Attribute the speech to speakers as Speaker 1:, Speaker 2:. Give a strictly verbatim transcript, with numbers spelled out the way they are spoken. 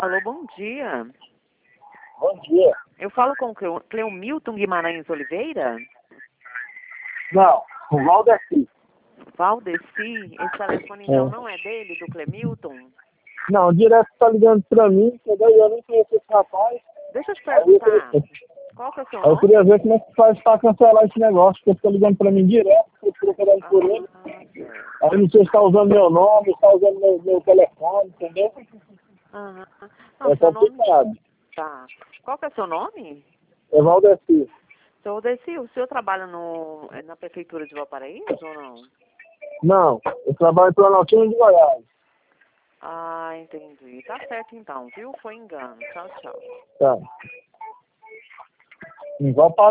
Speaker 1: Alô, bom dia.
Speaker 2: Bom dia.
Speaker 1: Eu falo com o Cleo- Cleomilton Guimarães Oliveira?
Speaker 2: Não, o Valdeci.
Speaker 1: Valdeci, esse telefone então não é dele, do Clemilton?
Speaker 2: Não, o direto tá ligando pra mim, entendeu? E eu nem conheço esse rapaz.
Speaker 1: Deixa eu te
Speaker 2: Aí eu,
Speaker 1: perguntar,
Speaker 2: queria,
Speaker 1: qual que é o seu
Speaker 2: aí eu
Speaker 1: nome?
Speaker 2: queria ver como é que faz pra cancelar esse negócio, porque ele tá ligando pra mim direto, eu tô procurando
Speaker 1: Ah,
Speaker 2: por ele.
Speaker 1: certo.
Speaker 2: Aí não sei se tá usando meu nome, se tá usando meu, meu telefone, entendeu?
Speaker 1: Aham. Não,
Speaker 2: É
Speaker 1: seu nome...
Speaker 2: complicado.
Speaker 1: Tá. Qual que é o seu nome?
Speaker 2: É Valdeci.
Speaker 1: Seu Valdeci, o senhor trabalha no, é na prefeitura de Valparaíso ou não?
Speaker 2: Não, eu trabalho em Planaltina de Goiás.
Speaker 1: Ah, entendi. Tá certo então, viu? Foi engano. Tchau, tchau.
Speaker 2: Tá. Igual para